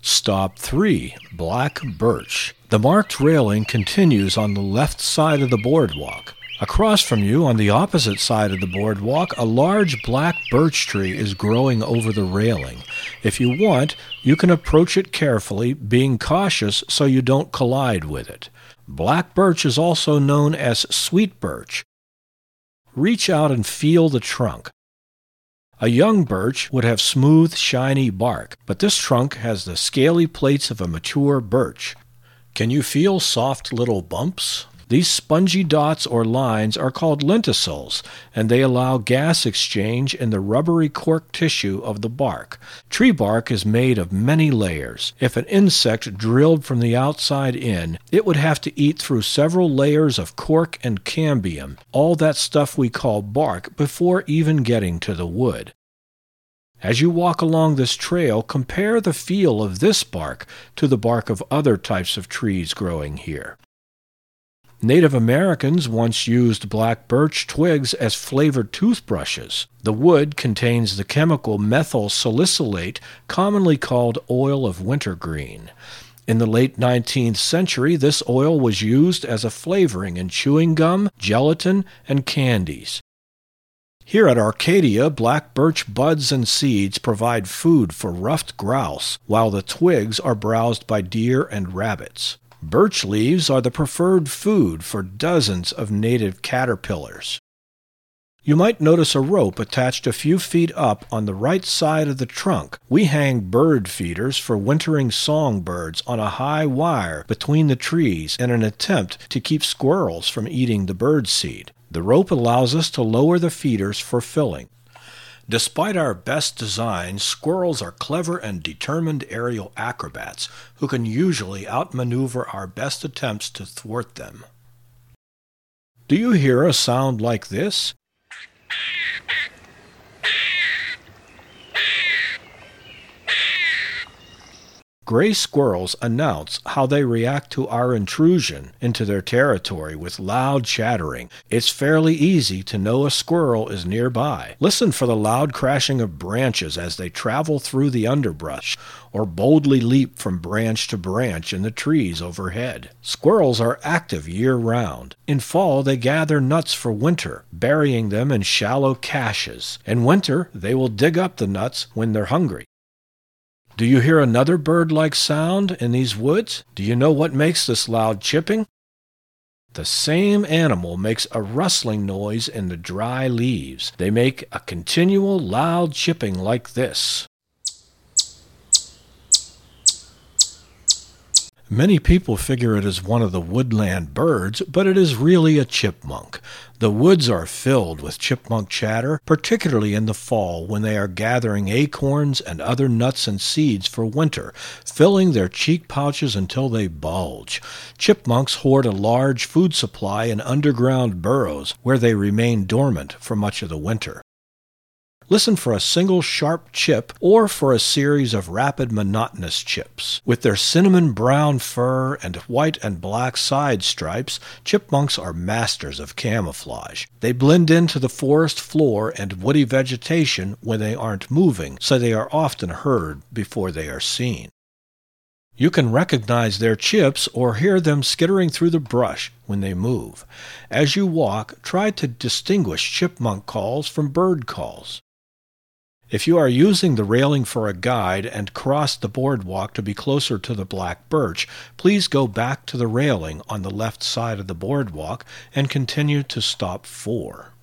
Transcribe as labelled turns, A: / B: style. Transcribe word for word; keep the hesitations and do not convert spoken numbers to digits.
A: Stop three. Black birch. The marked railing continues on the left side of the boardwalk. Across from you, on the opposite side of the boardwalk, a large black birch tree is growing over the railing. If you want, you can approach it carefully, being cautious so you don't collide with it. Black birch is also known as sweet birch. Reach out and feel the trunk. A young birch would have smooth, shiny bark, but this trunk has the scaly plates of a mature birch. Can you feel soft little bumps? These spongy dots or lines are called lenticels, and they allow gas exchange in the rubbery cork tissue of the bark. Tree bark is made of many layers. If an insect drilled from the outside in, it would have to eat through several layers of cork and cambium, all that stuff we call bark, before even getting to the wood. As you walk along this trail, compare the feel of this bark to the bark of other types of trees growing here. Native Americans once used black birch twigs as flavored toothbrushes. The wood contains the chemical methyl salicylate, commonly called oil of wintergreen. In the late nineteenth century, this oil was used as a flavoring in chewing gum, gelatin, and candies. Here at Arcadia, black birch buds and seeds provide food for ruffed grouse, while the twigs are browsed by deer and rabbits. Birch leaves are the preferred food for dozens of native caterpillars. You might notice a rope attached a few feet up on the right side of the trunk. We hang bird feeders for wintering songbirds on a high wire between the trees in an attempt to keep squirrels from eating the bird seed. The rope allows us to lower the feeders for filling. Despite our best designs, squirrels are clever and determined aerial acrobats who can usually outmaneuver our best attempts to thwart them. Do you hear a sound like this? Gray squirrels announce how they react to our intrusion into their territory with loud chattering. It's fairly easy to know a squirrel is nearby. Listen for the loud crashing of branches as they travel through the underbrush, or boldly leap from branch to branch in the trees overhead. Squirrels are active year-round. In fall, they gather nuts for winter, burying them in shallow caches. In winter, they will dig up the nuts when they're hungry. Do you hear another bird-like sound in these woods? Do you know what makes this loud chipping? The same animal makes a rustling noise in the dry leaves. They make a continual loud chipping like this. Many people figure it is one of the woodland birds, but it is really a chipmunk. The woods are filled with chipmunk chatter, particularly in the fall when they are gathering acorns and other nuts and seeds for winter, filling their cheek pouches until they bulge. Chipmunks hoard a large food supply in underground burrows where they remain dormant for much of the winter. Listen for a single sharp chip or for a series of rapid monotonous chips. With their cinnamon brown fur and white and black side stripes, chipmunks are masters of camouflage. They blend into the forest floor and woody vegetation when they aren't moving, so they are often heard before they are seen. You can recognize their chips or hear them skittering through the brush when they move. As you walk, try to distinguish chipmunk calls from bird calls. If you are using the railing for a guide and cross the boardwalk to be closer to the black birch, please go back to the railing on the left side of the boardwalk and continue to stop four.